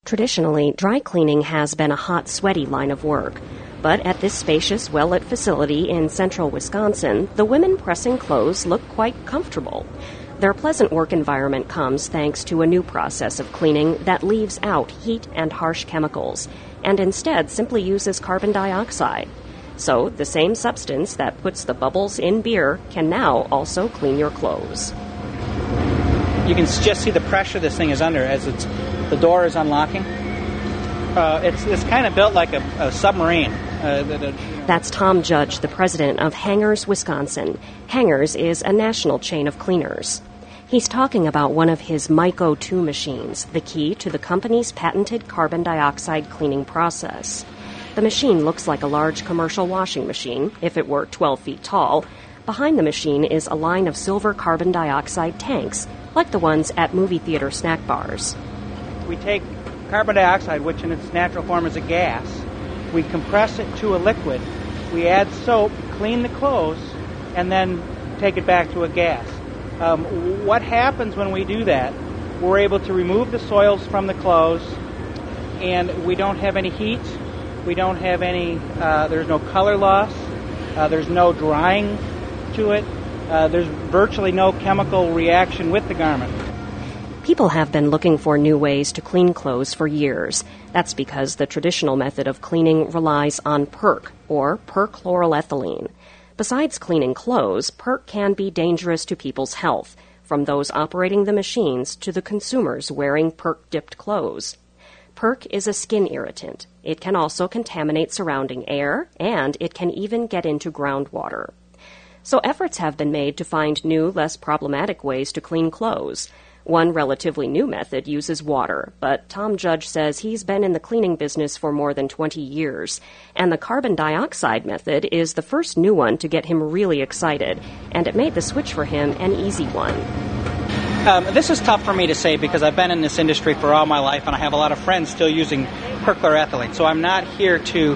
Traditionally, dry cleaning has been a hot, sweaty line of work. But at this spacious, well-lit facility in central Wisconsin, the women pressing clothes look quite comfortable. Their pleasant work environment comes thanks to a new process of cleaning that leaves out heat and harsh chemicals, and instead simply uses carbon dioxide. So, the same substance that puts the bubbles in beer can now also clean your clothes. You can just see the pressure this thing is under as the door is unlocking. It's kind of built like a submarine. That's Tom Judge, the president of Hangers, Wisconsin. Hangers is a national chain of cleaners. He's talking about one of his Myco 2 machines, the key to the company's patented carbon dioxide cleaning process. The machine looks like a large commercial washing machine, if it were 12 feet tall. Behind the machine is a line of silver carbon dioxide tanks, like the ones at movie theater snack bars. We take carbon dioxide, which in its natural form is a gas. We compress it to a liquid. We add soap, clean the clothes, and then take it back to a gas. What happens when we do that? We're able to remove the soils from the clothes, and we don't have any heat. We don't have any, there's no color loss. There's no drying to it. There's virtually no chemical reaction with the garment. People have been looking for new ways to clean clothes for years. That's because the traditional method of cleaning relies on PERC, or perchloroethylene. Besides cleaning clothes, PERC can be dangerous to people's health, from those operating the machines to the consumers wearing PERC-dipped clothes. PERC is a skin irritant. It can also contaminate surrounding air, and it can even get into groundwater. So efforts have been made to find new, less problematic ways to clean clothes. One relatively new method uses water, but Tom Judge says he's been in the cleaning business for more than 20 years, and the carbon dioxide method is the first new one to get him really excited, and it made the switch for him an easy one. This is tough for me to say because I've been in this industry for all my life, and I have a lot of friends still using perchloroethylene, so I'm not here to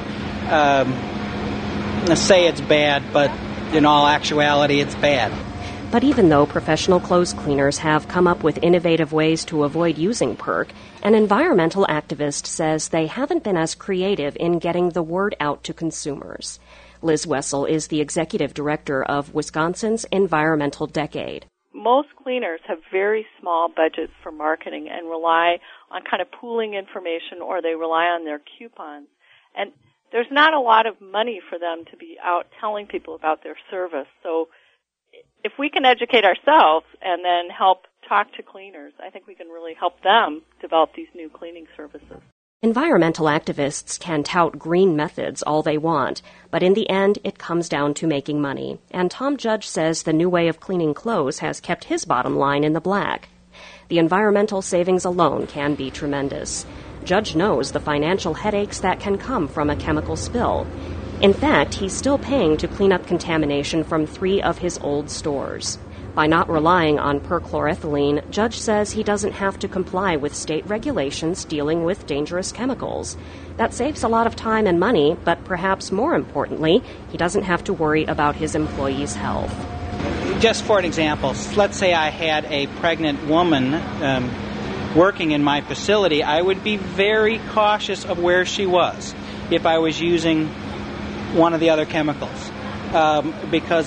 say it's bad, but in all actuality, it's bad. But even though professional clothes cleaners have come up with innovative ways to avoid using PERC, an environmental activist says they haven't been as creative in getting the word out to consumers. Liz Wessel is the executive director of Wisconsin's Environmental Decade. Most cleaners have very small budgets for marketing and rely on kind of pooling information, or they rely on their coupons. And there's not a lot of money for them to be out telling people about their service. So if we can educate ourselves and then help talk to cleaners, I think we can really help them develop these new cleaning services. Environmental activists can tout green methods all they want, but in the end, it comes down to making money. And Tom Judge says the new way of cleaning clothes has kept his bottom line in the black. The environmental savings alone can be tremendous. Judge knows the financial headaches that can come from a chemical spill. In fact, he's still paying to clean up contamination from 3 of his old stores. By not relying on perchloroethylene, Judge says he doesn't have to comply with state regulations dealing with dangerous chemicals. That saves a lot of time and money, but perhaps more importantly, he doesn't have to worry about his employees' health. Just for an example, let's say I had a pregnant woman working in my facility. I would be very cautious of where she was if I was using one of the other chemicals, because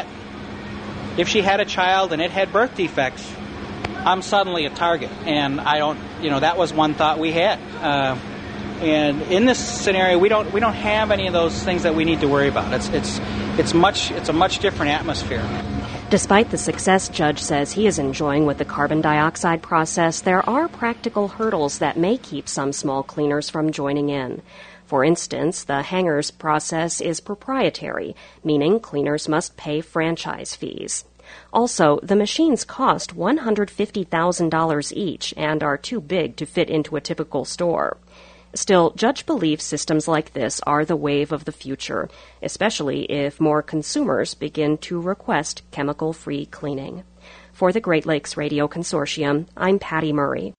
if she had a child and it had birth defects, I'm suddenly a target, and I don't, that was one thought we had. And in this scenario, we don't have any of those things that we need to worry about. It's a much different atmosphere. Despite the success Judge says he is enjoying with the carbon dioxide process, there are practical hurdles that may keep some small cleaners from joining in. For instance, the Hangers process is proprietary, meaning cleaners must pay franchise fees. Also, the machines cost $150,000 each and are too big to fit into a typical store. Still, Judge believes systems like this are the wave of the future, especially if more consumers begin to request chemical-free cleaning. For the Great Lakes Radio Consortium, I'm Patty Murray.